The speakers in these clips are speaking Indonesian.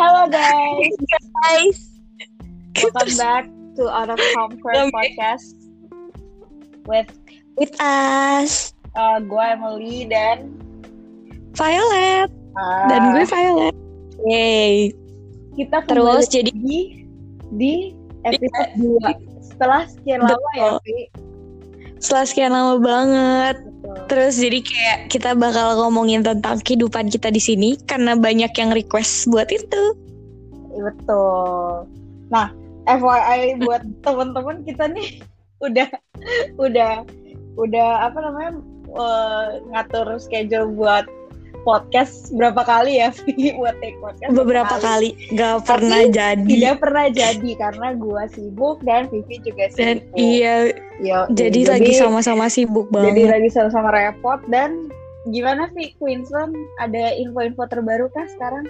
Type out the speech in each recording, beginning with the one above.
Hello guys, Guys, welcome back to Out of Comfort podcast with with us gue Emily dan Violet dan gue Violet. Yay. Kita Terus kembali jadi di episode 2 setelah sekian lama ya, Vi. setelah sekian lama banget. Betul. Terus jadi kayak kita bakal ngomongin tentang kehidupan kita di sini karena banyak yang request buat itu. Betul. Nah, FYI buat teman-teman kita nih udah apa namanya ngatur schedule buat podcast berapa kali ya, Vi, buat take podcast Beberapa kali gak pernah jadi. Tidak pernah jadi karena gue sibuk dan Vivi juga sibuk. Dan iya, jadi lagi sama-sama sibuk banget. Jadi lagi sama-sama repot. Dan gimana Vi, Queensland ada info-info terbaru kah sekarang?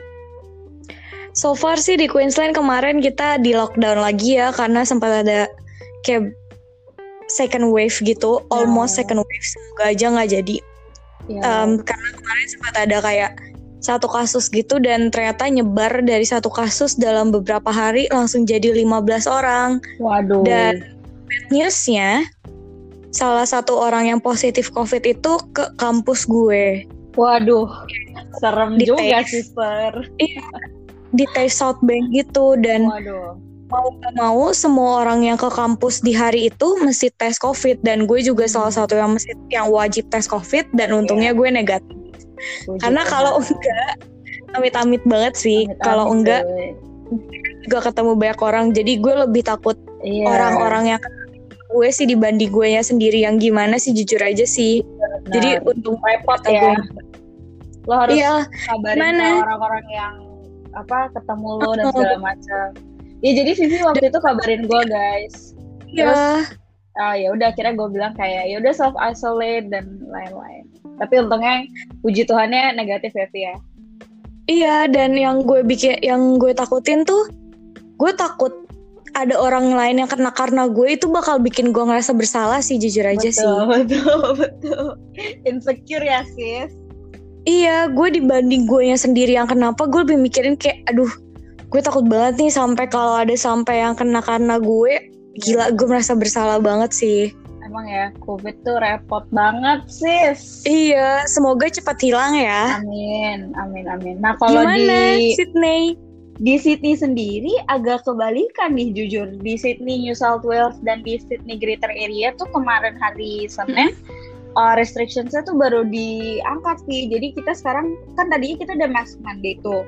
So far sih di Queensland kemarin kita di lockdown lagi ya karena sempat ada kayak second wave gitu, almost second wave, semoga aja nggak jadi. Karena kemarin sempat ada kayak satu kasus gitu dan ternyata nyebar dari satu kasus dalam beberapa hari langsung jadi 15 orang. Waduh. Dan bad newsnya salah satu orang yang positif COVID itu ke kampus gue. Waduh, serem Di juga tes. sister. Iya, di tes South Bank gitu dan Waduh. mau gak mau semua orang yang ke kampus di hari itu mesti tes COVID dan gue juga salah satu yang wajib tes COVID dan untungnya gue negatif. Karena kalau enggak, amit-amit banget sih. Kalau enggak juga ketemu banyak orang. Jadi gue lebih takut orang-orang yang gue sih dibanding gue nya sendiri yang gimana sih, jujur aja sih. Benar. Jadi untung repot ya. Lo harus kabarin Gimana? ke orang-orang yang ketemu lo dan segala macam. Ya jadi Vivi waktu itu kabarin gue guys. Iya. Ya udah akhirnya gue bilang kayak ya udah self isolate dan lain-lain. Tapi untungnya puji Tuhannya negatif ya, Vi ya. Iya, dan yang gue takutin tuh, gue takut ada orang lain yang kena karena gue itu bakal bikin gue ngerasa bersalah sih, jujur aja sih. Betul. Insecure ya sis. Iya, gue dibanding gue yang sendiri yang kenapa, gue lebih mikirin kayak, aduh, gue takut banget nih sampai kalau ada sampai yang kena karena gue, gila, gue merasa bersalah banget sih. Emang ya, COVID tuh repot banget sis. Iya, semoga cepat hilang ya. Amin. Nah kalau di Sydney sendiri agak kebalikan nih jujur. Di Sydney, New South Wales dan di Sydney Greater Area tuh kemarin hari Senin restrictions-nya tuh baru diangkat sih. Jadi kita sekarang kan tadinya kita udah mask mandate tuh.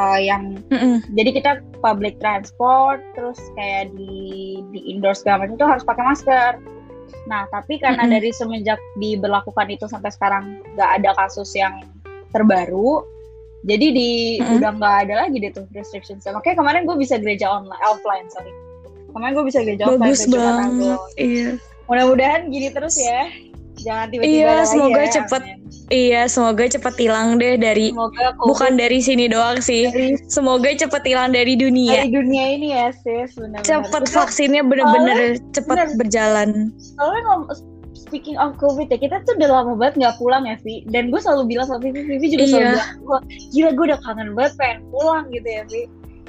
Jadi kita public transport terus kayak di indoor segala macam itu harus pakai masker. Nah tapi karena dari semenjak diberlakukan itu sampai sekarang nggak ada kasus yang terbaru, jadi udah nggak ada lagi deh tuh restrictions. Makanya kemarin gue bisa gereja offline. Kemarin gue bisa gereja offline. Bagus banget. Iya. Mudah-mudahan gini terus ya. Jangan tiba-tiba semoga cepet. Iya, semoga cepet hilang deh dari bukan dari sini doang sih. Semoga cepet hilang dari dunia. Dari dunia ini ya, sis, benar-benar. Cepet vaksinnya bener-bener cepet berjalan. Soalnya speaking of COVID ya, kita tuh udah lama banget nggak pulang ya, Vi. Dan gue selalu bilang sama Vivi juga selalu bilang, gila gue udah kangen banget pengen pulang gitu ya, Vi.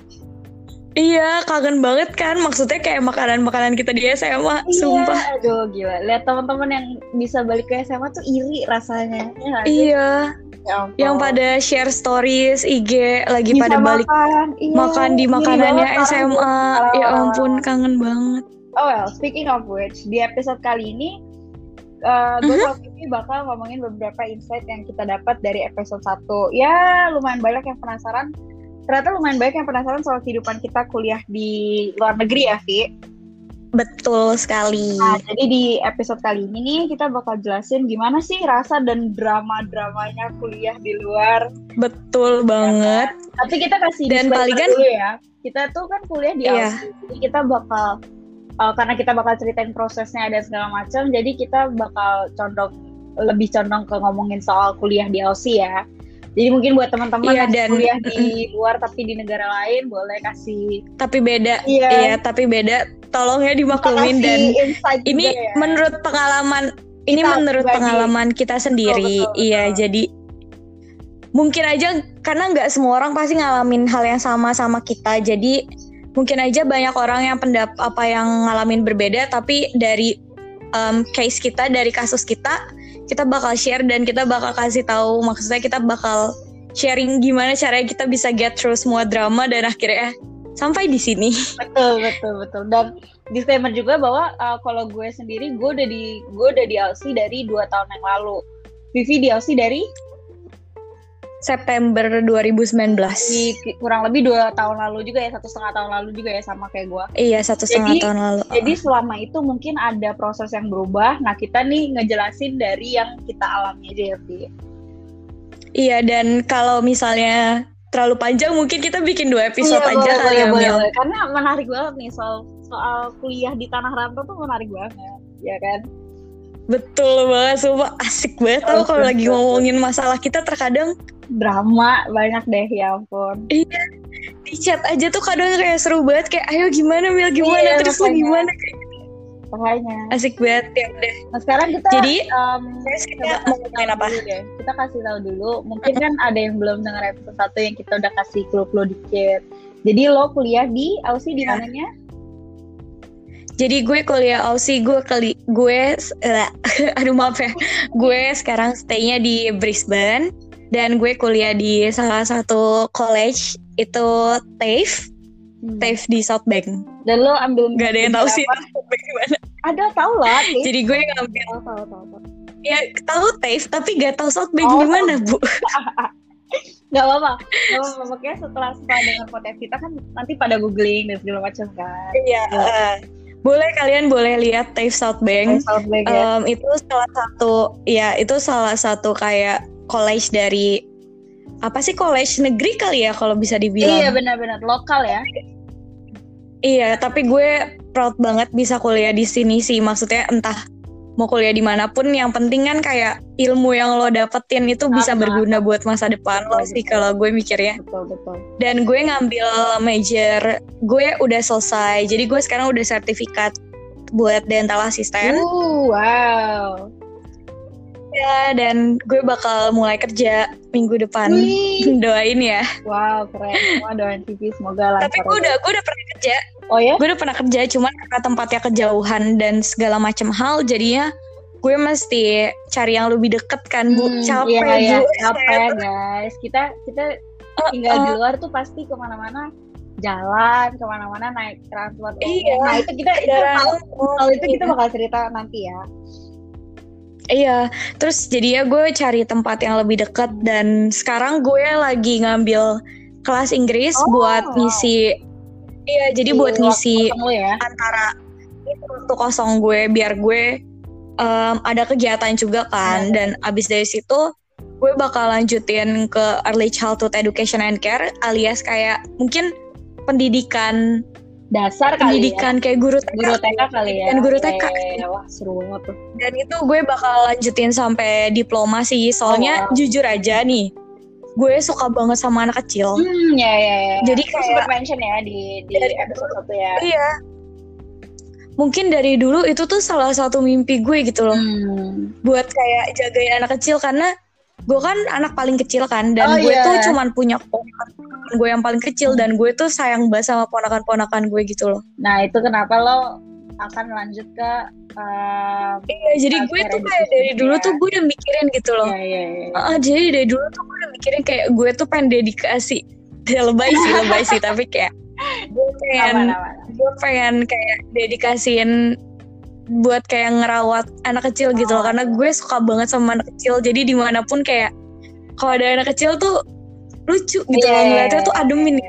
Iya, kangen banget kan. Maksudnya kayak makanan-makanan kita di SMA, sumpah. Aduh, gila. Lihat teman-teman yang bisa balik ke SMA tuh iri rasanya. Iya. Yang pada share stories IG lagi bisa pada balik makan di makanannya SMA. Ya ampun, kangen banget. Oh well, speaking of which, di episode kali ini gue sama Vivi bakal ngomongin beberapa insight yang kita dapat dari episode 1. Ya, lumayan banyak yang penasaran. Ternyata lumayan banyak yang penasaran soal kehidupan kita kuliah di luar negeri ya, Vi. Betul sekali. Nah, jadi di episode kali ini nih kita bakal jelasin gimana sih rasa dan drama-dramanya kuliah di luar. Betul banget. Tapi kita kasih dan paling kan dulu ya. Kita tuh kan kuliah di Aussie. Jadi kita bakal karena kita bakal ceritain prosesnya dan segala macam, jadi kita bakal lebih condong ke ngomongin soal kuliah di Aussie ya. Jadi mungkin buat teman-teman yang kuliah di luar tapi di negara lain boleh kasih. Tapi beda, tapi beda. Tolong ya dimaklumin dan ini ya. menurut pengalaman kita sendiri. Betul. Jadi mungkin aja karena nggak semua orang pasti ngalamin hal yang sama kita. Jadi mungkin aja banyak orang yang yang ngalamin berbeda, tapi dari case kita, dari kasus kita bakal share dan kita bakal kasih tahu, maksudnya kita bakal sharing gimana caranya kita bisa get through semua drama dan akhirnya sampai di sini. Betul. Dan disclaimer juga bahwa kalau gue sendiri gue udah di Aussie dari 2 tahun yang lalu. Vivi di Aussie dari September 2019. Kurang lebih 2 tahun lalu juga ya, 1,5 tahun lalu juga ya, sama kayak gue. Iya, 1,5 tahun lalu. Jadi selama itu mungkin ada proses yang berubah. Nah, kita nih ngejelasin dari yang kita alami aja ya, Vi. Iya, dan kalau misalnya terlalu panjang mungkin kita bikin 2 episode aja kali ya, boleh. Karena menarik banget nih soal kuliah di tanah rantau tuh menarik banget, ya kan? Betul banget, sumpah asik banget tau kalau lagi ngomongin masalah kita terkadang drama banyak deh, ya ampun. Iya, di chat aja tuh kadang kayak seru banget, kayak ayo gimana Mil, gimana, terus lo gimana, kayak makanya asik banget ya udah. Nah sekarang kita jadi kita mau ngomongin apa? Kita kasih tahu dulu, mungkin kan ada yang belum dengar episode 1 yang kita udah kasih clue dikit. Jadi lo kuliah di Aussie di mananya? Jadi gue kuliah Aussie, aduh maaf ya, gue sekarang stay-nya di Brisbane dan gue kuliah di salah satu college itu TAFE di South Bank. Dan lo ambil gak ada yang tahu sih South Bank gimana? Ada, tahu lah. Jadi gue ngambil tahu. Ya tahu TAFE tapi gak tahu South Bank gimana, Bu. Gak apa-apa. Makanya setelah dengar podcast kita kan nanti pada googling dan segala macam kan. Iya. Kalian boleh lihat TAFE South Bank. Ya. Itu salah satu kayak college dari apa sih, college negeri kali ya kalau bisa dibilang. Iya, benar-benar lokal ya. Iya, tapi gue proud banget bisa kuliah di sini sih. Maksudnya entah mau kuliah dimanapun, yang penting kan kayak ilmu yang lo dapetin itu bisa berguna buat masa depan lo sih kalau gue mikirnya. Betul. Dan gue ngambil major, gue udah selesai. Jadi gue sekarang udah sertifikat buat dental assistant. Wow. Ya, dan gue bakal mulai kerja minggu depan. Doain ya. Wow, keren. Semua doain TV, semoga lancar. Tapi gue udah pernah kerja. Oh ya? Gue udah pernah kerja, cuman karena tempatnya kejauhan dan segala macam hal, jadinya gue mesti cari yang lebih deket kan, Bu. Capek, iya, Bu. Capek, guys. Kita tinggal di luar tuh pasti kemana-mana jalan, kemana-mana naik transport. Iya. Nah, itu kita bakal cerita nanti ya. Iya, terus jadinya gue cari tempat yang lebih dekat, dan sekarang gue lagi ngambil kelas Inggris buat ngisi. Iya, jadi buat ngisi antara waktu kosong gue, biar gue ada kegiatan juga kan. Dan abis dari situ gue bakal lanjutin ke Early Childhood Education and Care, alias kayak mungkin pendidikan dasar kali pendidikan kayak guru TK kali ya. Dan guru TK. Wah, seru banget tuh. Dan itu gue bakal lanjutin sampai diploma sih. Soalnya jujur aja nih, gue suka banget sama anak kecil. Ya. Jadi kayak sempat mention ya di episode 1 ya. Iya. Mungkin dari dulu itu tuh salah satu mimpi gue gitu loh. Buat kayak jagain anak kecil, karena gue kan anak paling kecil kan, dan gue tuh cuman punya ponakan gue yang paling kecil, dan gue tuh sayang banget sama ponakan-ponakan gue gitu loh. Nah itu kenapa lo akan lanjut ke iya, jadi gue tuh kayak dari dulu tuh gue udah mikirin gitu loh. Jadi dari dulu tuh gue udah mikirin kayak gue tuh pengen dedikasi. Ya lebay sih tapi kayak gue pengen kayak dedikasiin buat kayak ngerawat anak kecil gitu loh, karena gue suka banget sama anak kecil. Jadi dimanapun kayak kalau ada anak kecil tuh lucu gitu loh, ngeliatnya tuh ademin.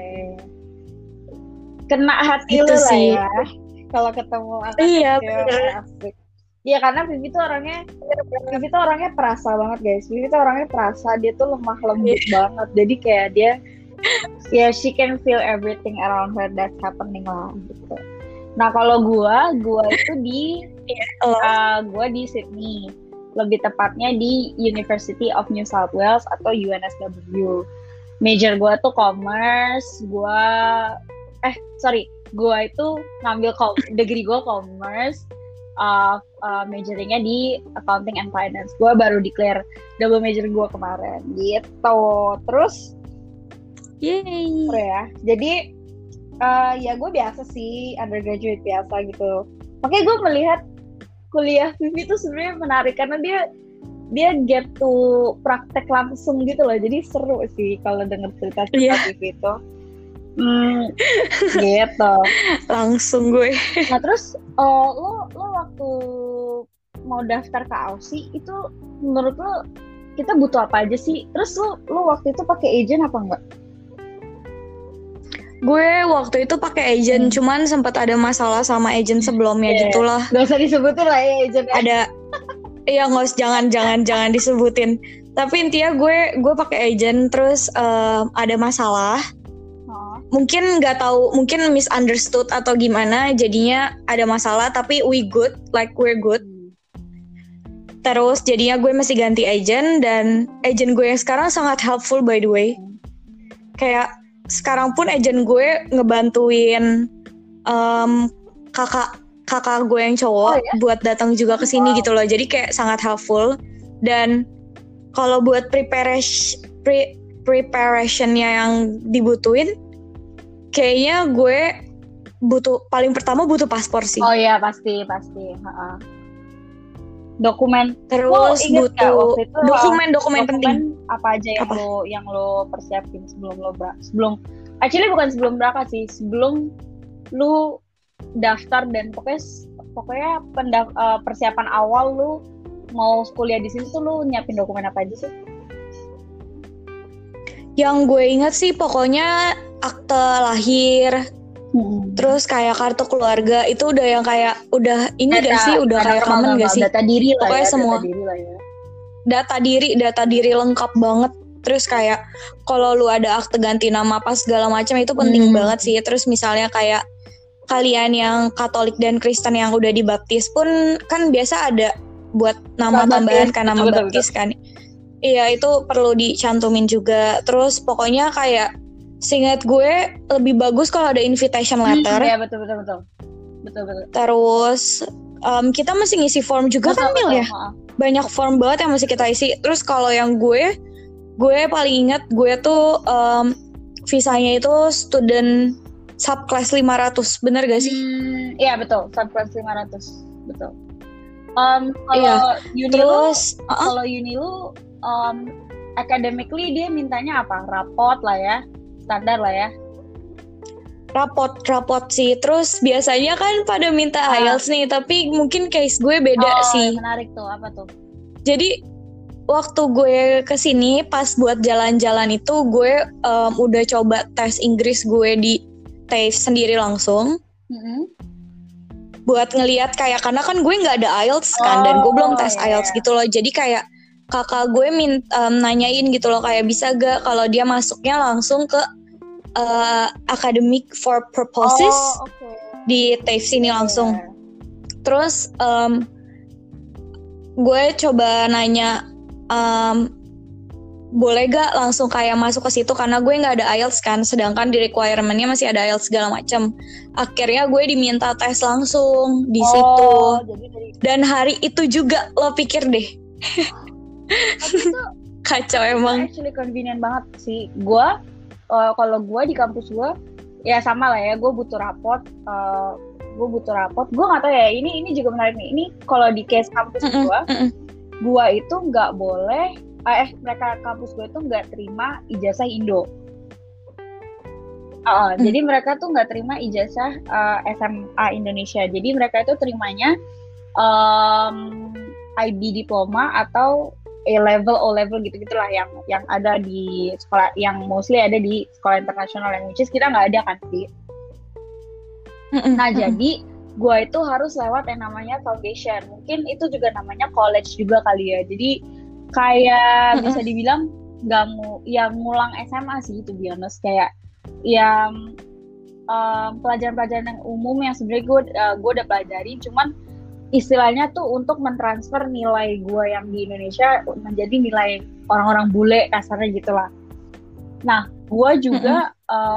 Kena hati gitu lu lah sih. Ya kalau ketemu anak kecil. Iya, karena Vivi tuh orangnya perasa banget guys. Vivi tuh orangnya perasa, dia tuh lemah lembut banget. Jadi kayak dia she can feel everything around her that's happening lah gitu. Nah kalau gue itu di Sydney, lebih tepatnya di University of New South Wales atau UNSW. Major gue tuh commerce. Gue itu ngambil degree gue commerce, majoringnya di accounting and finance. Gue baru declare double major gue kemarin gitu. Terus Yeay. Ya. Jadi ya gue biasa sih, undergraduate biasa gitu. Makanya gue melihat kuliah Vivi itu sebenarnya menarik karena dia get to praktek langsung gitu loh. Jadi seru sih kalau denger cerita Vivi itu. Gitu. Langsung gue. Nah terus lo waktu mau daftar ke Aussie itu menurut lo kita butuh apa aja sih? Terus lo waktu itu pakai agent apa enggak? Gue waktu itu pakai agent, cuman sempat ada masalah sama agent sebelumnya gitulah. Gak usah disebutin lah ya agent. Ada, iya nggak usah, jangan disebutin. Tapi intinya gue pakai agent, terus ada masalah. Mungkin nggak tahu, mungkin misunderstood atau gimana, jadinya ada masalah. Tapi we're good. Terus jadinya gue masih ganti agent, dan agent gue yang sekarang sangat helpful by the way. Kayak sekarang pun agent gue ngebantuin kakak gue yang cowok buat datang juga ke sini gitu loh. Jadi kayak sangat helpful. Dan kalau buat preparationnya yang dibutuhin, kayaknya gue paling pertama butuh paspor sih. Oh iya pasti. Dokumen. Terus butuh dokumen penting. Apa aja yang lo persiapin actually bukan sebelum berangkat sih, sebelum lu daftar, dan pokoknya persiapan awal lu mau kuliah di sini tuh lu nyiapin dokumen apa aja sih? Yang gue ingat sih pokoknya akte lahir. Terus kayak kartu keluarga itu udah yang kayak udah ini gak sih, udah kayak common gak sih? Data diri lah pokoknya ya, semua data diri lengkap banget. Terus kayak kalau lu ada akte ganti nama apa segala macam itu penting banget sih. Terus misalnya kayak kalian yang Katolik dan Kristen yang udah dibaptis pun kan biasa ada buat nama tambahan kan, nama baptis kan. Iya itu perlu dicantumin juga. Terus pokoknya kayak seingat gue lebih bagus kalau ada invitation letter. Iya betul. Terus kita masih ngisi form juga kan Mil ya. Banyak form banget yang masih kita isi. Terus kalau yang gue paling ingat gue tuh visanya itu student subclass 500, bener gak sih? Iya betul, subclass 500, betul. Kalau Unilu academically dia mintanya apa? Rapot lah ya, standar lah ya. Rapot sih. Terus biasanya kan pada minta IELTS nih, tapi mungkin case gue beda sih. Menarik tuh, apa tuh? Jadi waktu gue kesini pas buat jalan-jalan itu gue udah coba tes Inggris gue di TAFE sendiri langsung. Buat ngelihat kayak, karena kan gue nggak ada IELTS kan, dan gue belum tes IELTS gitu loh. Jadi kayak kakak gue nanyain gitu loh, kayak bisa gak kalau dia masuknya langsung ke academic for purposes di TAFE sini langsung. Terus gue coba nanya, boleh gak langsung kayak masuk ke situ, karena gue nggak ada IELTS kan, sedangkan di requirement-nya masih ada IELTS segala macam. Akhirnya gue diminta tes langsung di situ. Dan hari itu juga lo pikir deh. Kacau emang. Actually convenient banget sih. Gue kalau gue di kampus gue ya sama lah ya, gue butuh rapot. Gue nggak tahu ya, ini juga menarik nih. Ini kalau di case kampus gue itu nggak boleh. Mereka kampus gue tuh nggak terima ijazah Indo. Jadi mereka tuh nggak terima ijazah SMA Indonesia. Jadi mereka itu terimanya IB diploma atau A-level, O-level gitu-gitulah yang ada di sekolah, yang mostly ada di sekolah internasional, yang which is kita nggak ada kan sih. Nah jadi gue itu harus lewat yang namanya foundation. Mungkin itu juga namanya college juga kali ya. Jadi kayak bisa dibilang yang ngulang SMA sih, to be honest. Kayak yang pelajaran-pelajaran yang umum yang sebenarnya gue udah pelajarin, cuman istilahnya tuh untuk mentransfer nilai gue yang di Indonesia menjadi nilai orang-orang bule, kasarnya gitulah. Nah, gue juga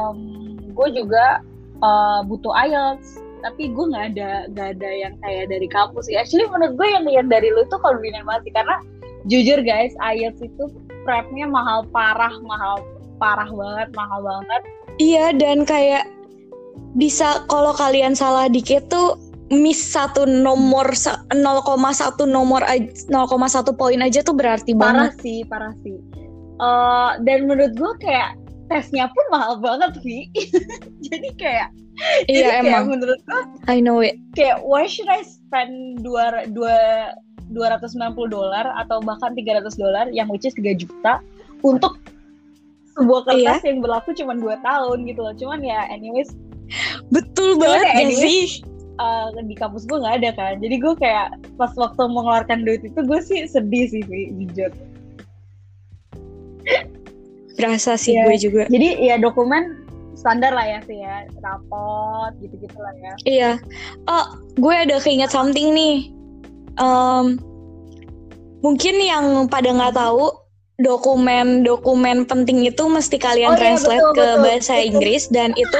butuh IELTS, tapi gue nggak ada yang kayak dari kampus sih. Actually menurut gue yang dari lu tuh convenient banget sih, karena jujur guys, IELTS itu prepnya mahal parah banget, mahal banget. Iya, dan kayak bisa kalau kalian salah dikit tuh miss satu nomor 0,1 nomor 0,1 poin aja tuh berarti banget. Parah sih. Dan menurut gue kayak tesnya pun mahal banget sih. Jadi kayak emang menurut gue I know it. Kayak why should I spend $290 atau bahkan $300 yang which is 3 juta untuk sebuah kertas yang berlaku cuma 2 tahun gitu loh. Cuman ya anyways betul banget ya sih. Di kampus gue nggak ada kan, jadi gue kayak pas waktu mengeluarkan duit itu gue sih sedih sih jujur. Berasa sih gue juga. Jadi ya dokumen standar lah ya sih ya, rapot gitu-gitu lah ya. Iya. Gue ada keinget something nih. Mungkin yang pada nggak tahu, dokumen penting itu mesti kalian translate ke bahasa Inggris dan itu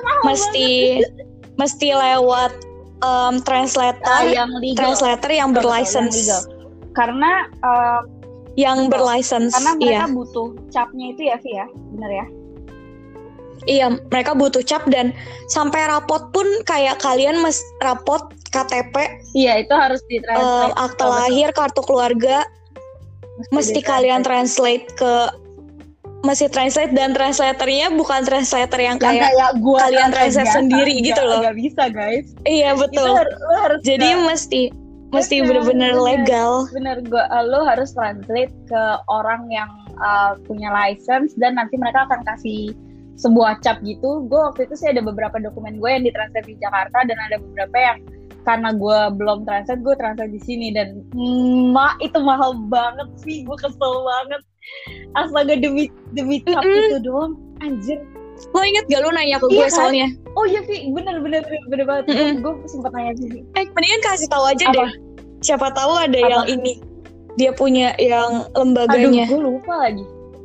mesti lewat translator yang berlicense. Karena yang berlicense. Karena mereka butuh capnya itu ya, Vi ya, benar ya? Iya, mereka butuh cap dan sampai rapot pun kayak kalian rapot KTP. Iya, itu harus ditranslate. Akte lahir, kartu keluarga, mesti kalian translate dan translatornya bukan translator yang kayak gua kalian translate sendiri gitu loh. Gak bisa guys. Iya betul. Jadi mesti benar-benar legal. Bener, lo harus translate ke orang yang punya license dan nanti mereka akan kasih sebuah cap gitu. Gue waktu itu sih ada beberapa dokumen gue yang ditranslate di Jakarta dan ada beberapa yang karena gue belum translate, gue translate di sini dan itu mahal banget sih, gue kesel banget. Astaga demi cap itu doang, anjir. Lo inget gak lo nanya ke gue soalnya? Oh iya Vi, bener banget. Gue sempat nanya sih. Mendingan kasih tahu aja deh. Siapa tahu ada yang ini. Dia punya yang lembaganya. Aduh, gue lupa lagi.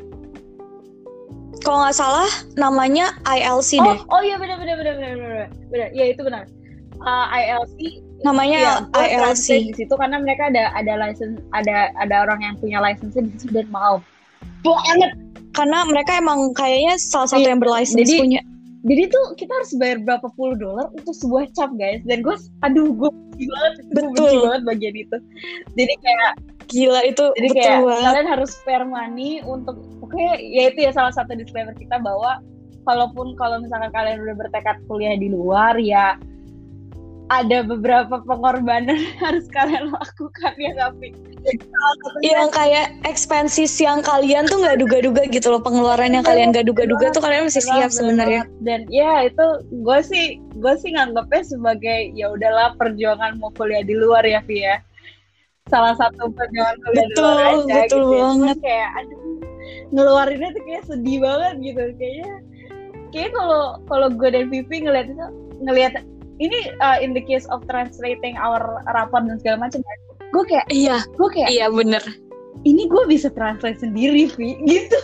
Kalau nggak salah namanya ILC deh. Oh iya benar. Iya itu benar. ILC. Namanya ILC di situ karena mereka ada license, ada orang yang punya license di situ dan mahal banget. Karena mereka emang kayaknya salah satu yang berlicense punya. Jadi tuh kita harus bayar berapa puluh $10 untuk sebuah cap guys. Dan gue benci banget. Benci banget bagian itu. Jadi kayak gila itu. Jadi kayak kalian harus spare money untuk ya itu ya salah satu disclaimer kita bahwa kalau misalkan kalian udah bertekad kuliah di luar ya ada beberapa pengorbanan harus kalian lakukan ya tapi yang kayak expenses yang kalian tuh nggak duga-duga gitu loh, pengeluaran yang kalian nggak duga-duga tuh kalian mesti siap sebenarnya. Dan ya itu gue sih nganggapnya sebagai ya udahlah perjuangan mau kuliah di luar ya Vi ya, salah satu perjuangan kuliah di luar aja. Betul gitu banget. Kayak ngeluarinnya tuh kayak sedih banget gitu kayak kalau gue dan Vivi ngelihat ini in the case of translating our rapor dan segala macam, gue kayak iya bener, ini gue bisa translate sendiri Vi gitu.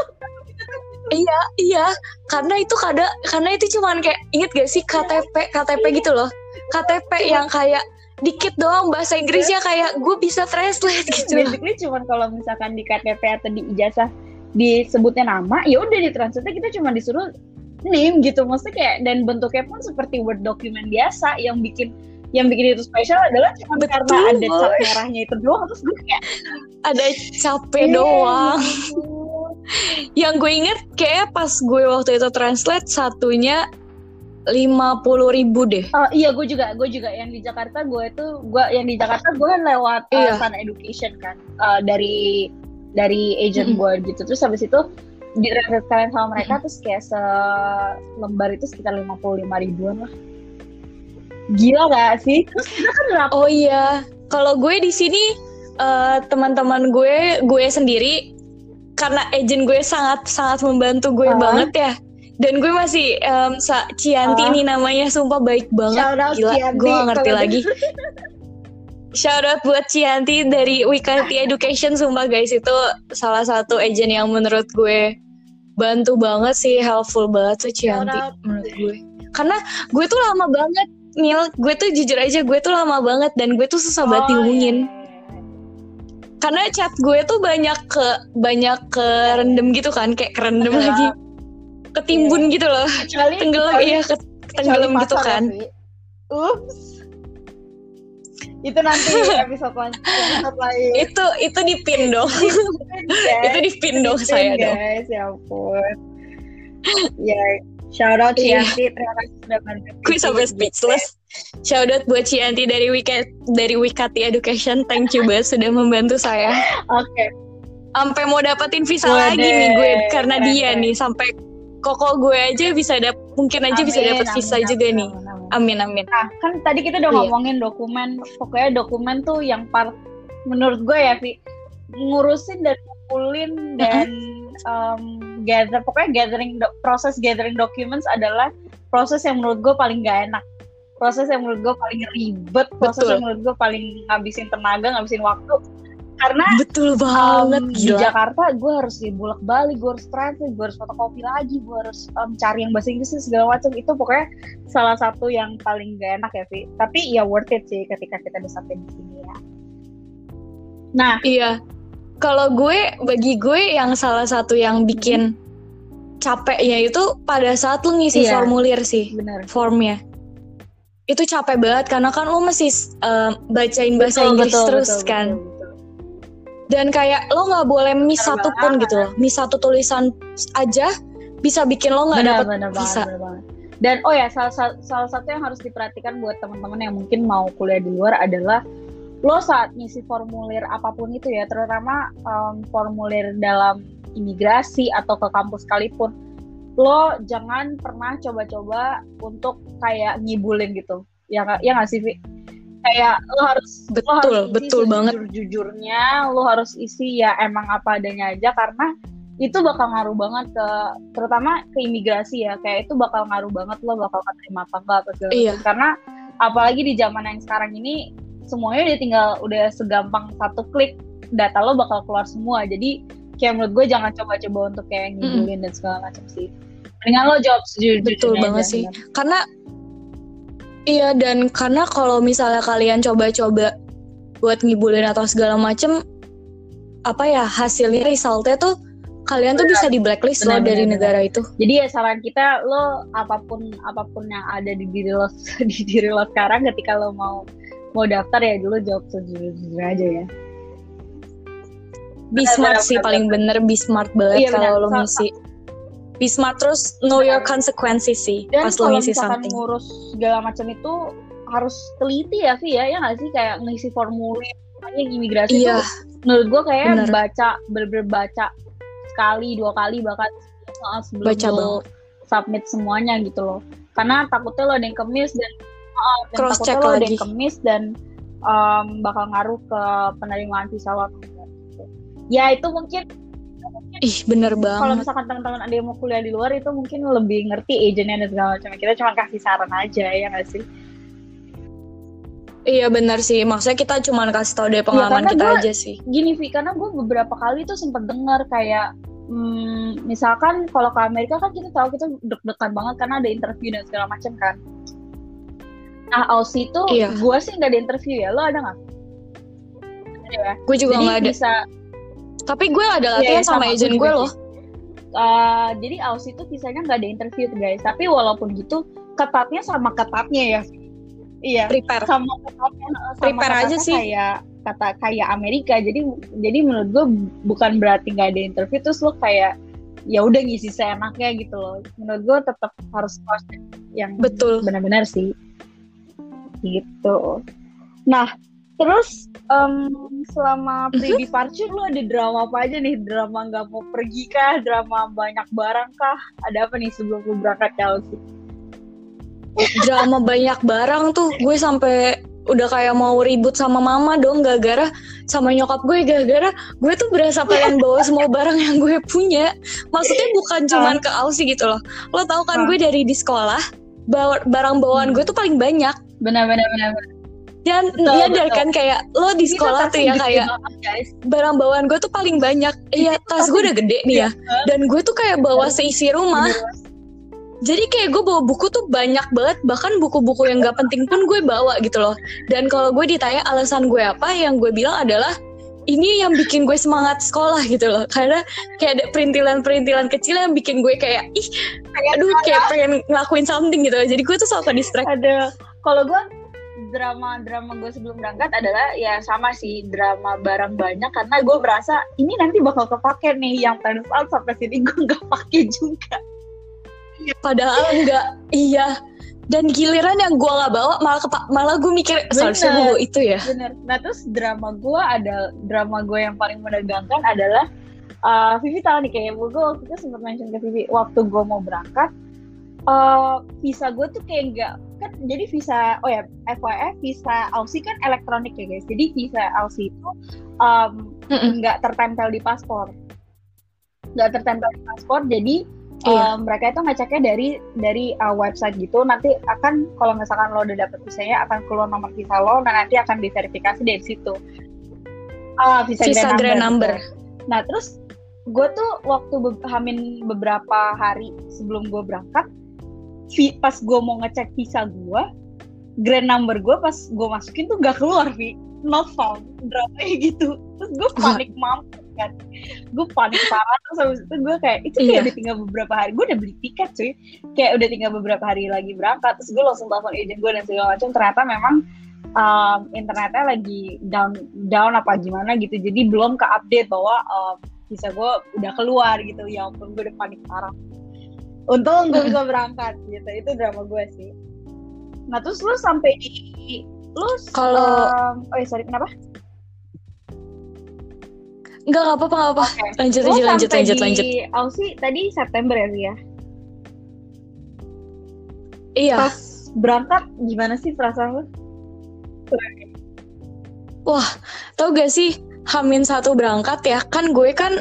iya karena itu cuman kayak inget gak sih KTP gitu loh, KTP yang kayak dikit doang bahasa Inggrisnya kayak gue bisa translate gitu. Basically cuman kalau misalkan di KTP atau di ijazah disebutnya nama, ya udah ditranslate kita cuma disuruh name gitu, maksudnya kayak dan bentuknya pun seperti Word document biasa. Yang bikin itu spesial adalah cuma karena ada cap merahnya itu doang, terus gue kayak ada capnya doang. Yang gue inget kayak pas gue waktu itu translate satunya 50.000 deh. Iya gue juga yang di Jakarta gue lewat Sana Education kan, dari agent gue gitu, terus habis itu di-translate sama mereka terus kayak selembar itu sekitar 55.000-an lah. Gila gak sih? Terus kita kan berapa? Oh iya, kalau gue di sini teman-teman gue sendiri karena agent gue sangat membantu gue banget ya. Dan gue masih Cianti nih namanya, sumpah baik banget. Gila, Cianti, gue gak ngerti lagi. Shout out buat Cianti dari Wikanti Education, sumpah guys, itu salah satu agent yang menurut gue bantu banget sih, helpful banget tuh Cianti menurut gue. Karena gue tuh lama banget, Nil, gue tuh jujur aja gue tuh lama banget dan gue tuh susah banget dihubungin. Karena chat gue tuh banyak ke rendem gitu kan, kayak kerendam lagi, ketimbun gitu loh, tenggelam tenggelam gitu kan. Ups. Itu nanti episode lain. Itu dipin dong. Itu dipin dong saya dong. Guys, ya ampun. Ya, shout out Cianti, terima kasih sudah bantu. Gue sampai speechless. Shout out buat Cianti dari Wikati Education. Thank you banget sudah membantu saya. Oke. Sampai mau dapetin visa lagi nih gue karena dia nih, sampai koko gue aja bisa mungkin aja bisa dapet visa juga nih. Amin. Nah, kan tadi kita udah ngomongin dokumen. Pokoknya dokumen tuh yang menurut gue ya, Vi, ngurusin dan ngumpulin dan proses gathering documents adalah proses yang menurut gue paling gak enak. Proses yang menurut gue paling ribet, proses yang menurut gue paling ngabisin tenaga, ngabisin waktu. Karena betul banget, di Jakarta gue harus bolak-balik, gue harus translate, gue harus fotokopi lagi, gue harus cari yang bahasa Inggris segala macam. Itu pokoknya salah satu yang paling gak enak ya, Vi. Tapi ya worth it sih ketika kita udah sampai di sini ya. Nah, iya. Kalau bagi gue yang salah satu yang bikin capeknya itu pada saat lu ngisi formulir sih, formnya. Itu capek banget karena kan lu mesti bacain bahasa Inggris terus kan. Betul. Dan kayak lo nggak boleh miss satu pun gitu loh, miss satu tulisan aja bisa bikin lo nggak dapet visa. Dan salah satu yang harus diperhatikan buat teman-teman yang mungkin mau kuliah di luar adalah lo saat ngisi formulir apapun itu ya, terutama formulir dalam imigrasi atau ke kampus sekalipun, lo jangan pernah coba-coba untuk kayak ngibulin gitu, ya nggak sih, Vi? Kayak lo harus betul banget, jujur-jujurnya lo harus isi ya emang apa adanya aja, karena itu bakal ngaruh banget terutama ke imigrasi ya, kayak itu bakal ngaruh banget lo bakal keterima apa enggak atau karena apalagi di zaman yang sekarang ini semuanya udah segampang satu klik data lo bakal keluar semua. Jadi kayak menurut gue jangan coba-coba untuk kayak ngibulin dan segala macam sih. Mendingan lo jawab sejujurnya. Betul banget sih. Dan karena kalau misalnya kalian coba-coba buat ngibulin atau segala macem, hasilnya, resultnya tuh kalian tuh bisa di blacklist loh dari negara itu. Jadi ya saran kita, lo apapun yang ada di diri lo sekarang, ketika lo mau daftar ya dulu jawab sejujur aja ya. Be smart sih paling bener, be smart banget kalau lo ngisi. Be smart, terus know your consequences sih pas lo ngisi something. Dan kalau misalkan ngurus segala macam itu harus teliti ya, Vi ya nggak sih, kayak ngisi formulir yang imigrasi itu menurut gue kayak baca sekali 2 kali bahkan sebelum lo submit semuanya gitu loh, karena takutnya lo ada yang kemis dan cross check lagi dan bakal ngaruh ke penerimaan visa lo gitu. Ya itu mungkin bener banget. Kalau misalkan teman-teman ada yang mau kuliah di luar itu mungkin lebih ngerti agentnya dan segala macam. Kita cuma kasih saran aja ya nggak sih? Iya benar sih. Maksudnya kita cuma kasih tahu dari pengalaman kita aja sih. Gini Vi, karena gue beberapa kali tuh sempat dengar kayak misalkan kalau ke Amerika kan kita tahu kita deg-degan banget karena ada interview dan segala macam kan. Nah Aussie tuh gue sih nggak ada interview ya. Lo ada nggak? Gue juga nggak ada. Tapi gue ada latihan sama agent gue loh. Jadi Aussie itu visanya nggak ada interview tuh guys. Tapi walaupun gitu ketatnya sama ketatnya ya. Iya. Prepare. Sama ketatnya aja sih. Kayak Amerika. Jadi menurut gue bukan berarti nggak ada interview terus lo kayak ya udah ngisi seenaknya gitu loh. Menurut gue tetap harus yang benar-benar sih. Gitu. Nah. Terus selama pre-departure lo ada drama apa aja nih? Drama nggak mau pergi kah? Drama banyak barang kah? Ada apa nih sebelum lo berangkat ke Aussie? Drama banyak barang tuh gue sampai udah kayak mau ribut sama mama dong, gara-gara sama nyokap gara-gara gue tuh berasa pengen bawa semua barang yang gue punya. Maksudnya bukan cuman ke Aussie gitu loh. Lo tau kan gue dari di sekolah barang bawaan gue tuh paling banyak. Benar. Dan kan kayak lo di sekolah tuh ya kayak barang bawaan gue tuh paling banyak. Iya, tas gue udah gede nih ya. Dan gue tuh kayak bawa seisi rumah. Jadi kayak gue bawa buku tuh banyak banget. Bahkan buku-buku yang gak penting pun gue bawa gitu loh. Dan kalau gue ditanya alasan gue apa, yang gue bilang adalah ini yang bikin gue semangat sekolah gitu loh, karena kayak ada perintilan-perintilan kecil yang bikin gue kayak kayak pengen ngelakuin something gitu. Jadi gue tuh selalu distract. Ada, kalau gue drama gue sebelum berangkat adalah ya sama sih, drama barang banyak, karena gue berasa ini nanti bakal kepake nih, yang turns out sampai sini gue nggak pakai juga. Padahal enggak, iya. Dan giliran yang gue nggak bawa malah gue mikir seharusnya gue bawa itu ya. Bener. Nah terus drama gue yang paling menegangkan adalah Vivi tahu nih, kayak gue waktu itu sempat mention ke Vivi waktu gue mau berangkat, visa gue tuh kayak enggak kan, jadi visa FYI visa Aussie kan elektronik ya guys, jadi visa Aussie itu nggak tertempel di paspor, jadi mereka itu ngeceknya dari website gitu. Nanti akan kalau misalkan lo udah dapet visanya akan keluar nomor visa lo, dan nanti akan diverifikasi dari situ. Visa grand number. Nah terus gue tuh waktu hamin beberapa hari sebelum gue berangkat, pas gue mau ngecek visa gue, grand number gue pas gue masukin tuh gak keluar, not found, dramanya gitu. Terus gue panik mampus kan, gue panik parah. Terus habis itu gue kayak itu kayak udah tinggal beberapa hari, gue udah beli tiket cuy, kayak udah tinggal beberapa hari lagi berangkat. Terus gue langsung telepon agent gue dan segala macam, ternyata memang internetnya lagi down apa gimana gitu, jadi belum ke update bahwa visa gue udah keluar gitu. Ya ampun, gue udah panik parah. Untung gue bisa berangkat gitu. Itu drama gue sih. Nah terus lu sampai di kalau kenapa? Enggak apa-apa. Okay. Lanjut. Di Aussie tadi September ya, Ria? Iya. Pas berangkat gimana sih perasaan lu? Wah, tau gak sih, H-1 berangkat ya, kan gue kan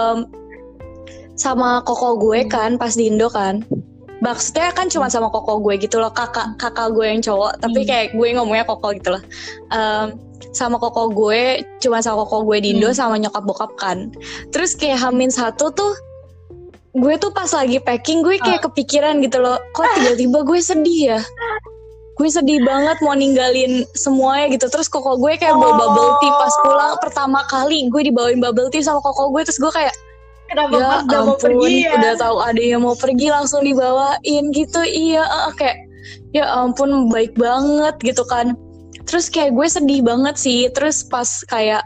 sama koko gue kan pas di Indo kan. Maksudnya kan cuma sama koko gue gitu loh, kakak gue yang cowok, tapi kayak gue ngomongnya koko gitu loh. Sama koko gue, cuma sama koko gue di Indo sama nyokap bokap kan. Terus kayak H-1 tuh, gue tuh pas lagi packing gue kayak kepikiran gitu loh, kok tiba-tiba gue sedih ya. Gue sedih banget mau ninggalin semuanya gitu. Terus koko gue kayak bawa bubble tea pas pulang pertama kali, gue dibawain bubble tea sama koko gue. Terus gue kayak, kenapa ya ampun, mau pergi ya? Udah tahu ada yang mau pergi langsung dibawain gitu. Iya, kayak ya ampun baik banget gitu kan. Terus kayak gue sedih banget sih. Terus pas kayak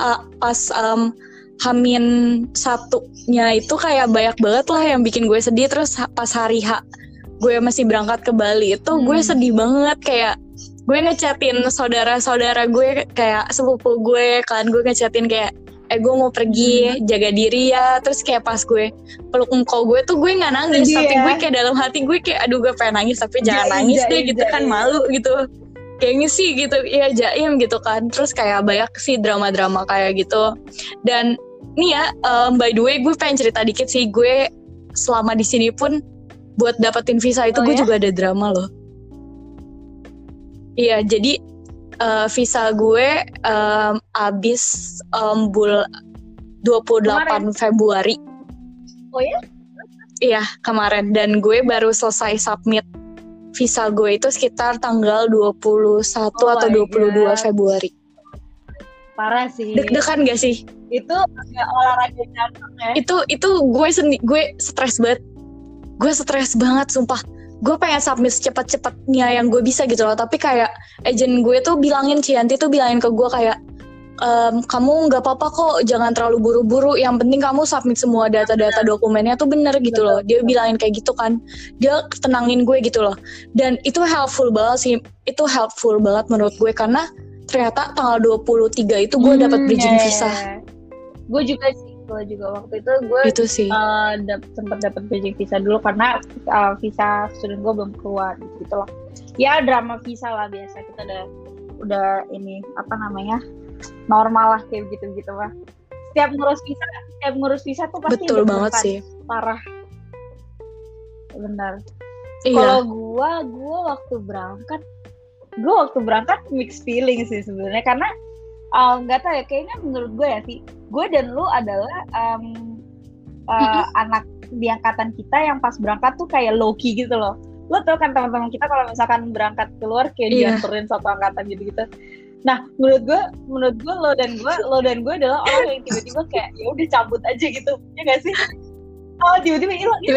H-1 itu kayak banyak banget lah yang bikin gue sedih. Terus pas hari H gue masih berangkat ke Bali itu gue sedih banget. Kayak gue ngechatin saudara-saudara gue, kayak sepupu gue kan, gue ngechatin kayak gue mau pergi, jaga diri ya. Terus kayak pas gue peluk engkau gue tuh gue gak nangis, tapi gue kayak dalam hati gue kayak aduh gue pengen nangis tapi jangan nangis deh gitu kan, malu gitu kayaknya sih gitu ya, jaim gitu kan. Terus kayak banyak sih drama-drama kayak gitu. Dan nih ya, by the way gue pengen cerita dikit sih, gue selama di sini pun buat dapetin visa itu gue juga ada drama loh. Iya, jadi visa gue abis 28 kemarin. Februari. Oh ya? Iya, kemarin. Dan gue baru selesai submit visa gue itu sekitar tanggal 21 atau 22 Februari. Parah sih. Deg-degan gak sih? Itu agak olahraga jantung ya. Itu gue stres banget. Gue stres banget sumpah. Gue pengen submit secepat-cepatnya yang gue bisa gitu loh. Tapi kayak agent gue tuh Cianti tuh bilangin ke gue kayak, kamu gak apa-apa kok, jangan terlalu buru-buru, yang penting kamu submit semua data-data dokumennya tuh bener gitu loh. Dia bilangin kayak gitu kan, dia tenangin gue gitu loh. Dan itu helpful banget sih, itu helpful banget menurut gue, karena ternyata tanggal 23 itu gue dapat bridging visa. Gue juga waktu itu gue sempat dapat bridging visa dulu karena visa student gue belum keluar gitu loh. Ya drama visa lah biasa, kita udah ini apa namanya, normal lah kayak gitu lah. Setiap ngurus visa tuh pasti betul banget sih, parah. Benar. Iya. Kalau gue waktu berangkat mixed feeling sih sebenarnya, karena nggak tahu ya, kayaknya menurut gue ya sih, gue dan lu adalah anak di angkatan kita yang pas berangkat tuh kayak low key gitu loh. Lo tau kan teman-teman kita kalau misalkan berangkat keluar kayak dianterin satu angkatan gitu-gitu. Nah, menurut gue lo dan gue adalah orang yang tiba-tiba kayak ya udah cabut aja gitu, ya nggak sih? Oh, tiba-tiba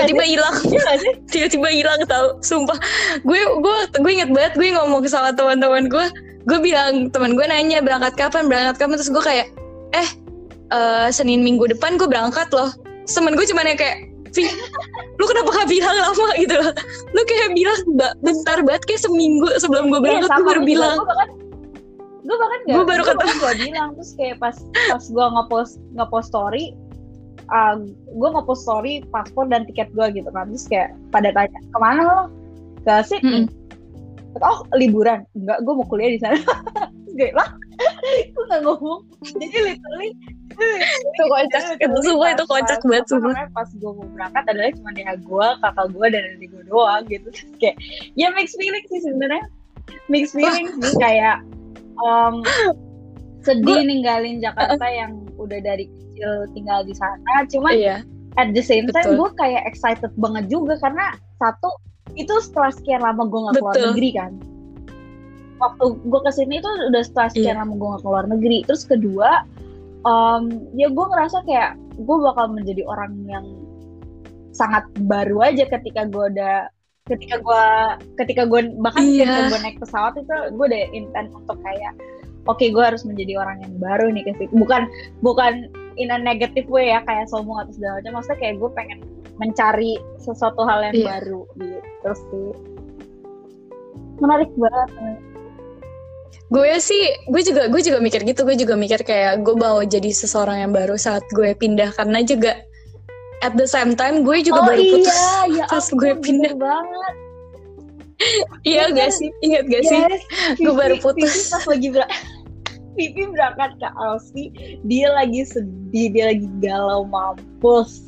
hilang tau, sumpah. Gue inget banget, gue ngomong sama teman-teman gue bilang, teman gue nanya berangkat kapan, terus gue kayak Senin minggu depan gue berangkat loh. Temen gue cuman yang kayak, Vi, lu kenapa gak bilang lama gitu loh? Lu kayak bilang bentar banget, kayak seminggu sebelum gue berangkat gue baru bilang. Gue baru bilang. Terus kayak pas gue ngepost story, gue ngepost story paspor dan tiket gue gitu kan. Terus kayak pada tanya, kemana lo? Ke Sydney. Oh, liburan? Enggak, gue mau kuliah di sana. Terus gue lah, gue gak ngomong. Jadi literally itu kocak, itu kocak banget semua. Pas gue mau berangkat adalah cuma dia gue, kakak gue, dan adik gue doang gitu. Terus kayak ya mixed feeling sih sebenarnya. Mixed feeling sih, kayak sedih ninggalin Jakarta yang udah dari kecil tinggal di sana. Cuman at the same time gue kayak excited banget juga karena satu itu setelah sekian lama gue nggak keluar negeri kan. Waktu gue kesini itu udah setelah sekian lama gue nggak keluar negeri. Terus kedua, ya gue ngerasa kayak gue bakal menjadi orang yang sangat baru aja ketika gue bahkan ketika gue naik pesawat itu gue udah intent untuk kayak oke, gue harus menjadi orang yang baru nih ke situ. Bukan in a negative way ya, kayak sombong atau segala macam. Maksudnya kayak gue pengen mencari sesuatu hal yang baru gitu sih. Menarik banget. Gue juga mikir gitu. Gue juga mikir kayak gue mau jadi seseorang yang baru saat gue pindah, karena juga at the same time gue juga baru putus pas gue pindah banget. Iya gak sih? Ingat gak sih? Gue baru putus. Pas lagi Vivi berangkat ke Aussie, dia lagi sedih, dia lagi galau mampus.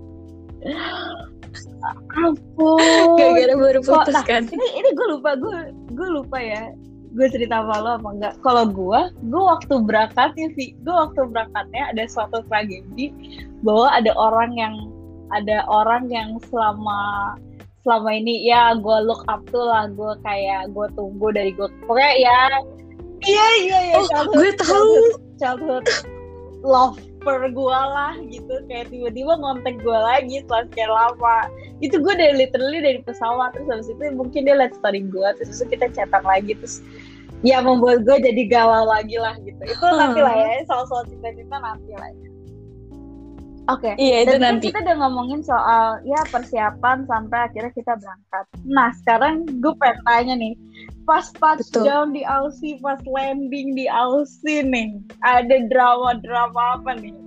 Ampun. Gara-gara baru putus kan. Ini gue lupa ya. Gue cerita sama lo apa enggak? Kalau gue waktu berangkatnya ada suatu tragedi bahwa ada orang yang selama ini ya gue look up tuh lah, gue kayak gue tunggu dari gue pokoknya ya oh gue tahu childhood lover gue lah gitu, kayak tiba-tiba ngontek gue lagi setelah sekian lama. Itu gue literally dari pesawat, terus habis itu mungkin dia liat story gue, terus kita chatan lagi, terus ya membuat gue jadi galau lagi lah gitu. Itu nanti lah ya, soal cinta-cinta nanti lah ya. Oke, itu dan nanti. Kita udah ngomongin soal ya persiapan sampai akhirnya kita berangkat. Nah, sekarang gue pengen tanya nih, pas touchdown di Aussie, pas landing di Aussie nih, ada drama apa nih?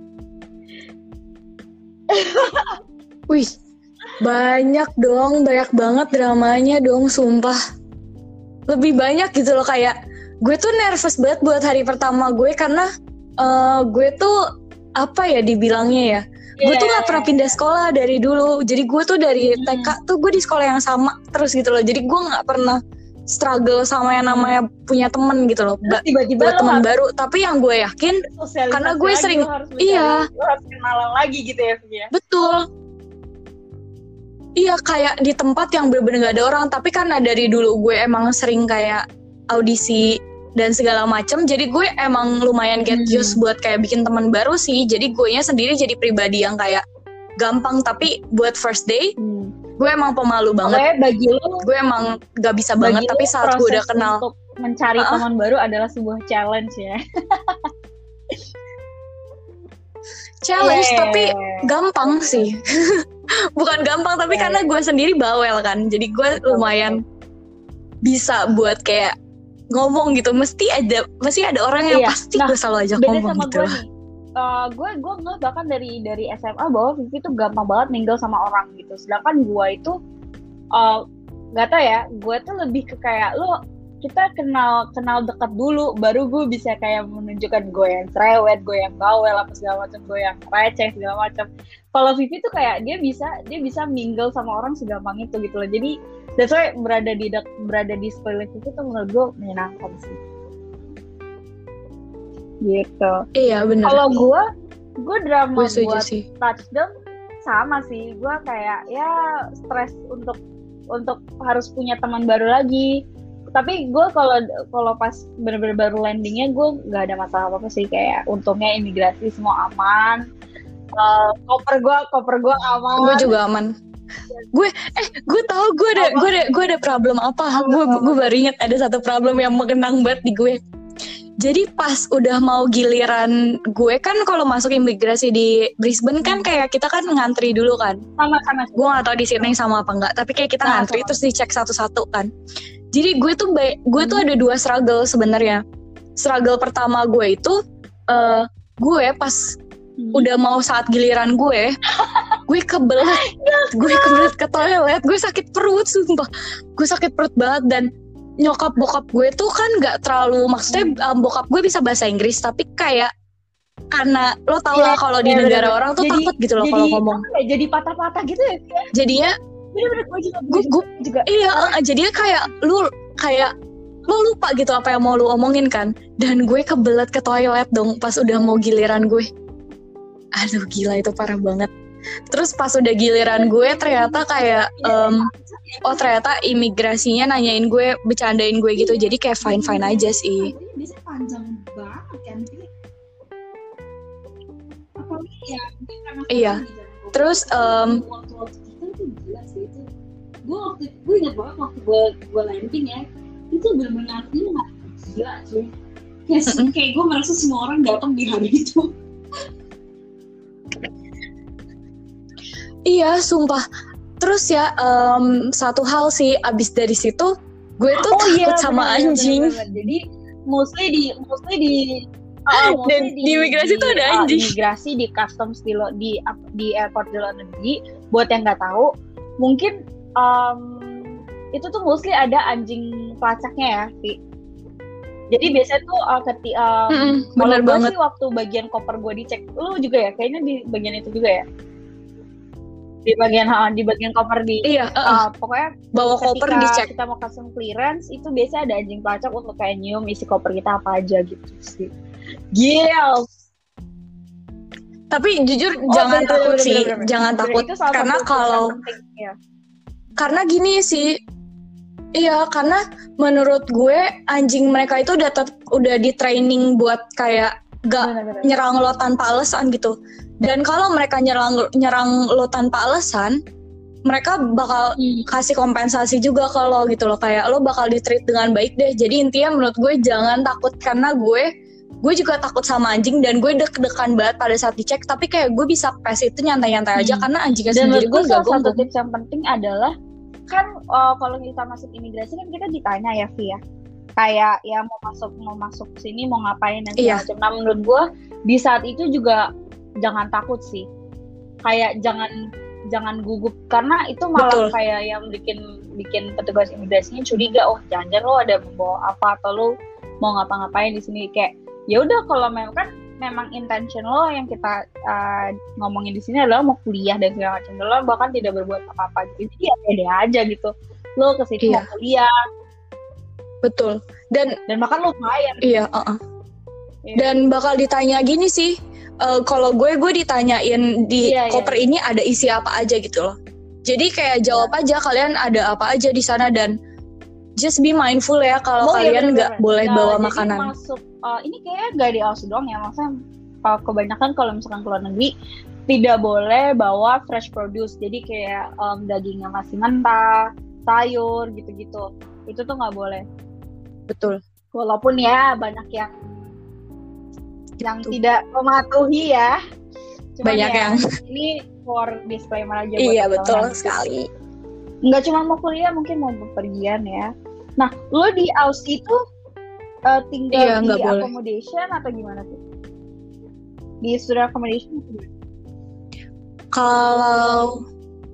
Wih, banyak banget dramanya dong, sumpah. Lebih banyak gitu loh, kayak gue tuh nervous banget buat hari pertama gue karena gue tuh apa ya dibilangnya ya, gue tuh gak pernah pindah sekolah dari dulu. Jadi gue tuh dari TK tuh gue di sekolah yang sama terus gitu loh. Jadi gue gak pernah struggle sama yang namanya punya temen gitu loh, buat teman baru. Tapi yang gue yakin karena gue sering lo harus kenalan lagi gitu ya. Betul. Iya, kayak di tempat yang bener-bener gak ada orang. Tapi karena dari dulu gue emang sering kayak audisi dan segala macam, jadi gue emang lumayan get used buat kayak bikin teman baru sih. Jadi gue nya sendiri jadi pribadi yang kayak gampang, tapi buat first day gue emang pemalu banget. Oke, bagi lo gue emang gak bisa banget, tapi saat gue udah kenal untuk mencari teman baru adalah sebuah challenge ya. Challenge tapi gampang sih. Bukan gampang tapi karena gue sendiri bawel kan, jadi gue lumayan bisa buat kayak ngomong gitu. Mesti ada orang yang pasti gue selalu ajak ngomong gitu lah. Gue nggak, bahkan dari SMA bahwa Vivi tuh gampang banget mingle sama orang gitu. Sedangkan gue itu nggak tau ya, gue tuh lebih ke kayak kita kenal dekat dulu, baru gue bisa kayak menunjukkan gue yang cerewet, gue yang bawel apa segala macam, gue yang receh segala macam. Kalau Vivi tuh kayak dia bisa mingle sama orang segampang itu gitu loh. Jadi that's why berada di sekeliling Vivi tuh menurut gue menyenangkan sih. Gitu. Iya benar. Kalau gue drama buat sih. touchdown sama sih. Gue kayak ya stres untuk harus punya teman baru lagi. Tapi gue kalau pas bener-bener baru landingnya gue nggak ada masalah apa sih, kayak untungnya imigrasi semua aman. Koper gue aman. Gue juga aman. Gue tahu gue ada problem apa? Gue baru ingat ada satu problem yang mengenang banget di gue. Jadi pas udah mau giliran gue kan, kalau masuk imigrasi di Brisbane kan kayak kita kan ngantri dulu kan. Sama. Gue nggak tahu di Sydney sama apa enggak, tapi kayak kita ngantri terus dicek satu-satu kan. Jadi gue tuh ada 2 struggle sebenarnya. Struggle pertama gue itu gue pas udah mau saat giliran gue kebelet ke toilet, gue sakit perut, sumpah. Gue sakit perut banget, dan nyokap bokap gue tuh kan nggak terlalu, maksudnya bokap gue bisa bahasa Inggris, tapi kayak karena lo tau lah kalau di negara orang tuh takut gitu loh kalau ngomong. Jadi patah-patah gitu ya. Jadinya gue juga. Iya, jadinya kayak lo lupa gitu apa yang mau lo omongin kan. Dan gue kebelet ke toilet dong pas udah mau giliran gue. Aduh gila, itu parah banget. Terus pas udah giliran gue ternyata kayak ternyata imigrasinya nanyain gue, bercandain gue gitu. Jadi kayak fine aja sih. Biasanya panjang banget kan. Iya. Terus gue ingat banget waktu gue landing ya, itu benar-benar nggak gila cuy. Kayak gue merasa semua orang datang di hari itu. Iya, sumpah. Terus ya, satu hal sih, abis dari situ gue tuh takut sama anjing. Bener. Jadi mostly di dan di imigrasi tuh ada anjing. Imigrasi, di customs, di airport di luar negeri. Buat yang nggak tahu, mungkin itu tuh mostly ada anjing pelacaknya ya, Vi. Jadi biasanya tuh bener banget sih waktu bagian koper gue dicek, lu juga ya? Kayaknya di bagian itu juga ya? Di bagian koper pokoknya bawa koper dicek. Kita mau custom clearance itu biasanya ada anjing pelacak untuk kayak nyium isi koper kita apa aja gitu sih. Gils. Tapi jujur jangan takut sih, jangan takut karena kalau karena gini sih. Iya, karena menurut gue anjing mereka itu udah di training buat kayak gak nyerang lo tanpa alasan gitu. Dan kalau mereka nyerang lo tanpa alasan, mereka bakal kasih kompensasi juga ke lo gitu loh. Kayak lo bakal di-treat dengan baik deh. Jadi intinya menurut gue jangan takut, karena gue juga takut sama anjing dan gue deg-degan banget pada saat dicek. Tapi kayak gue bisa pass itu nyantai-nyantai aja karena anjingnya sendiri gue gak gonggong. Dan satu tips yang penting adalah kan kalau kita masuk imigrasi kan kita ditanya ya Vi ya, kayak ya mau masuk sini mau ngapain dan segala macam. Nah menurut gue di saat itu juga jangan takut sih, kayak jangan gugup, karena itu malah kayak yang bikin petugas imigrasinya curiga, oh jangan lo ada membawa apa atau lo mau ngapa-ngapain di sini. Kayak ya udah, kalau memang intention lo yang kita ngomongin di sini adalah mau kuliah dan segala macam, lo bahkan tidak berbuat apa-apa gitu, jadi ya pede aja gitu, lo kesini mau kuliah. Betul. Dan bahkan lo bayar. Iya. Dan bakal ditanya gini sih, kalau gue ditanyain di koper ini ada isi apa aja gitu loh. Jadi kayak jawab aja kalian ada apa aja di sana, dan just be mindful ya kalau kalian nggak boleh bawa makanan. Masuk ini kayaknya nggak di Aussie doang ya, maksudnya kebanyakan kalau misalkan keluar negeri tidak boleh bawa fresh produce. Jadi kayak daging yang masih mentah, sayur gitu-gitu, itu tuh nggak boleh. Betul. Walaupun ya banyak yang tidak mematuhi ya. Cuman banyak ya, yang ini for disclaimer aja. Iya betul sekali. Nggak cuma mau kuliah, mungkin mau bepergian ya. Nah, lo di Aussie itu tinggal di accommodation atau gimana tuh? Di student accommodation atau gimana? Kalau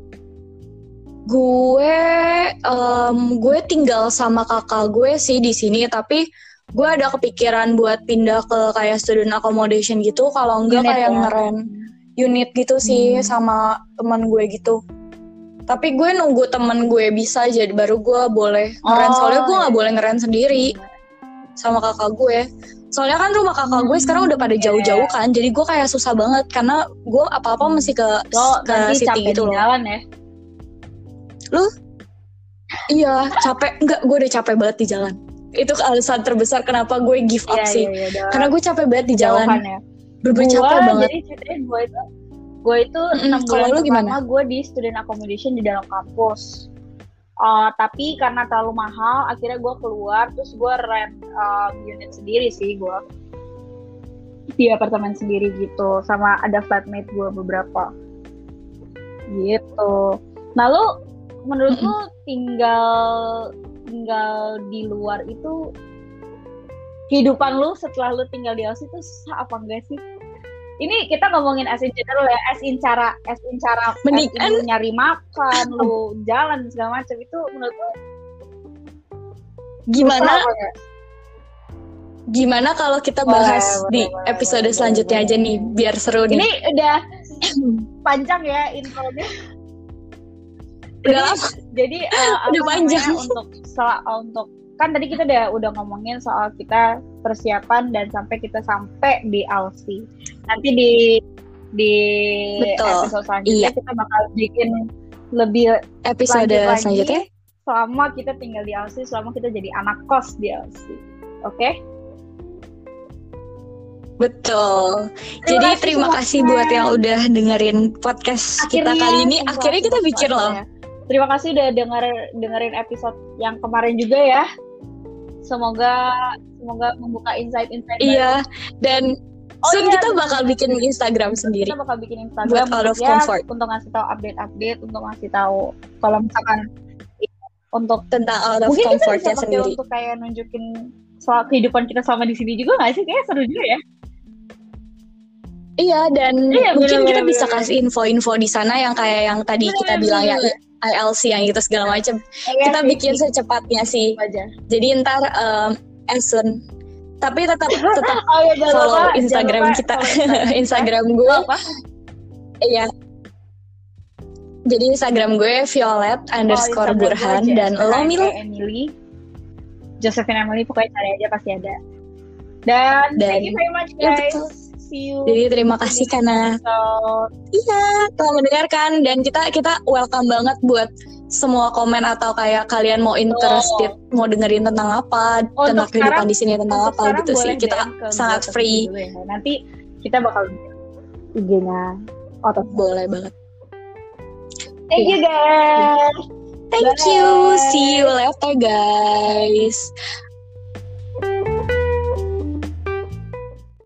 gue tinggal sama kakak gue sih di sini, tapi gue ada kepikiran buat pindah ke kayak student accommodation gitu. Kalau enggak unit kayak ngeren unit gitu sih sama teman gue gitu. Tapi gue nunggu temen gue bisa jadi baru gue boleh ngeren. Soalnya gue nggak boleh ngeren sendiri sama kakak gue. Soalnya kan rumah kakak gue sekarang udah pada jauh-jauh kan. Jadi gue kayak susah banget karena gue apa-apa mesti ke city gitu loh. Jalan ya. Lu? Iya, capek. Enggak, gue udah capek banget di jalan. Itu alasan terbesar kenapa gue give up sih. Karena gue capek banget di jalan. Ya. Bener-bener capek banget. Jadi ceritanya gue itu 6 bulan pertama gue di student accommodation di dalam kampus. Tapi karena terlalu mahal, akhirnya gue keluar, terus gue rent unit sendiri sih gue. Di apartemen sendiri gitu, sama ada flatmate gue beberapa. Gitu. Nah lu, menurut lu tinggal di luar itu, kehidupan lu setelah lu tinggal di Aussie itu susah apa enggak sih? Ini kita ngomongin as in general ya, as in cara lu nyari makan, lu jalan segala macam, itu menurut lu gimana kalau kita bahas di episode selanjutnya aja nih, biar seru nih. Ini udah panjang ya infonya. Jadi udah panjang untuk kan tadi kita udah ngomongin soal kita persiapan dan sampai di Aussie. Nanti di episode selanjutnya kita bakal bikin lebih episode selanjutnya selama kita tinggal di Aussie, selama kita jadi anak kos di Aussie. Oke? Betul. Jadi terima kasih buat yang udah dengerin podcast kita kali ini. Akhirnya kita bikin loh. Terima kasih udah dengerin episode yang kemarin juga ya. Semoga membuka insight Iya, dan soon kita bakal bikin Instagram sendiri. Kita bakal bikin Instagram buat out of comfort. Untuk ngasih tahu update, untuk ngasih tahu kalau misalkan untuk tentang out of comfortnya sendiri. Untuk kayak nunjukin soal kehidupan kita selama di sini juga nggak sih? Kayaknya seru juga ya. Iya, dan mungkin kita bisa kasih info-info di sana yang kayak yang tadi kita bilang ya, ILC yang gitu segala macam. Kita bikin secepatnya sih. Jadi ntar soon. Tapi tetap follow Instagram kita. Instagram gue. Iya. Jadi Instagram gue Violet_Burhan dan lo Mil. Emily. Josephine Emily, pokoknya cari aja pasti ada. Dan thank you very much guys. Jadi terima kasih karena telah mendengarkan, dan kita welcome banget buat semua komen atau kayak kalian mau interested mau dengerin tentang apa, tentang kehidupan di sini tentang apa gitu sih. Kita sangat free. Nanti kita bakal IG-nya boleh banget. Thank you guys. Thank you. See you later guys.